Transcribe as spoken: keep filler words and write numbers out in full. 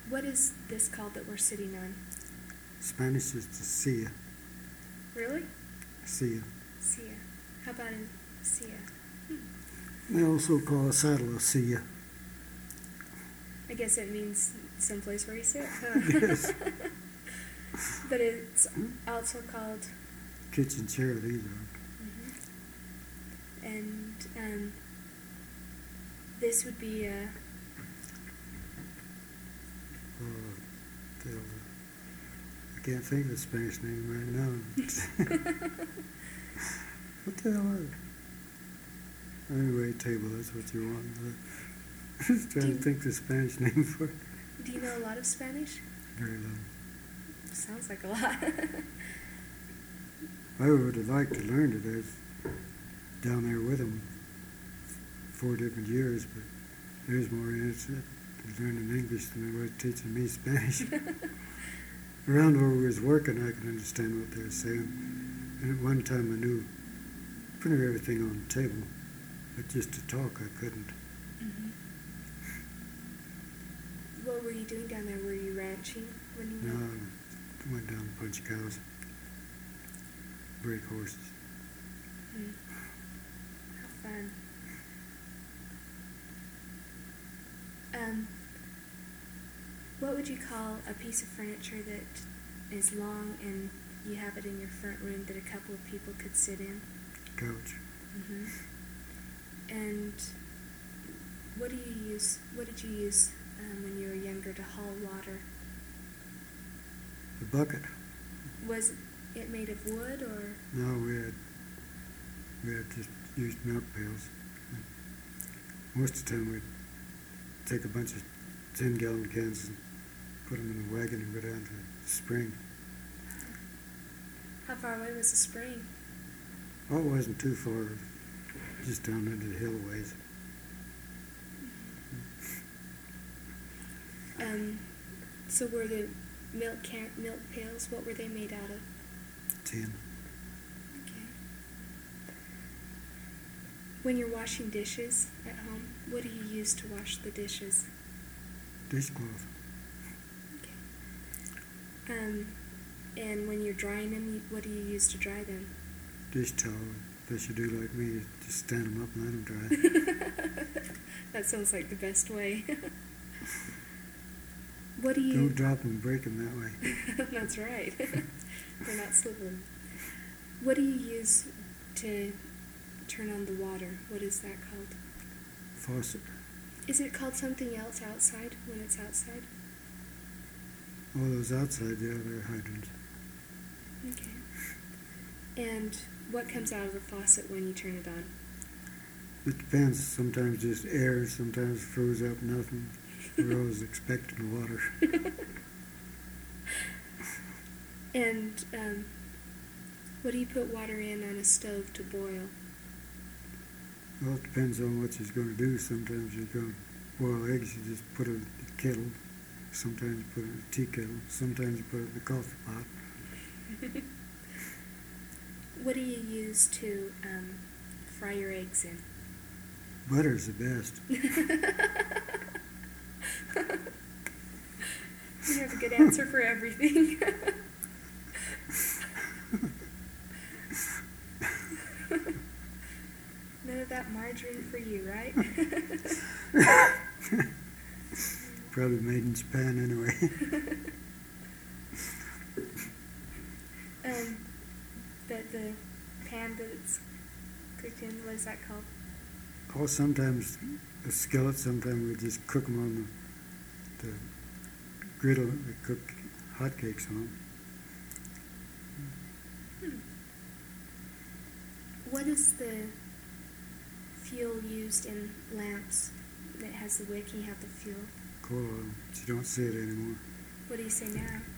what is this called that we're sitting on? Spanish is the silla. Really? Silla. Silla. How about in silla? Hmm. They also call a saddle a silla. I guess it means someplace where you sit, huh? Yes. But it's also called... Kitchen chair, these are. Mm-hmm. And um, this would be a... Oh, the, I can't think of the Spanish name right now. What the hell is it? Anyway, table, that's what you want. I was trying you, to think the Spanish name for it. Do you know a lot of Spanish? Very little. Sounds like a lot. I would have liked to learn it. I was down there with them four different years, but there's more interested in learning English than they were teaching me Spanish. Around where we was working, I could understand what they were saying. And at one time I knew pretty much everything on the table, but just to talk I couldn't. Mm-hmm. What were you doing down there? Were you ranching when you No, went? I went down to punch cows, break horses. Mm. How fun. Um, what would you call a piece of furniture that is long and you have it in your front room that a couple of people could sit in? Couch. Mm-hmm. And what do you use? What did you use um, when you were younger to haul water? The bucket. Was it made of wood or? No, we had we had just used milk pails. Most of the time we'd take a bunch of ten gallon cans and put them in the wagon and go down to the spring. How far away was the spring? Oh, it wasn't too far, just down into the hill ways. Um, so were the milk can milk pails? What were they made out of? Tin. Okay. When you're washing dishes at home, what do you use to wash the dishes? Dishcloth. Okay. Um, and when you're drying them, you- what do you use to dry them? Dish towel. Unless you do like me, just stand them up and let them dry. That sounds like the best way. What do you... Don't drop them and break them that way. That's right. They're not slippery. What do you use to turn on the water? What is that called? Faucet. Is it called something else outside when it's outside? All those outside, yeah, they're hydrants. Okay. And what comes out of the faucet when you turn it on? It depends. Sometimes just air, sometimes froze up nothing. We're always expecting water. And um, what do you put water in on a stove to boil? Well, it depends on what you're going to do. Sometimes you're going to boil eggs, you just put it in the kettle. Sometimes you put it in a tea kettle. Sometimes you put it in a coffee pot. What do you use to um, fry your eggs in? Butter's the best. You have a good answer for everything. None of that margarine for you, right? Probably made in Japan anyway. um, but the pan that it's cooked in, what is that called? Oh, sometimes a skillet, sometimes we just cook them on the, the griddle. We cook hotcakes on. Hmm. What is the fuel used in lamps that has the wick and you have the fuel? Coal oil, but you don't see it anymore. What do you say now?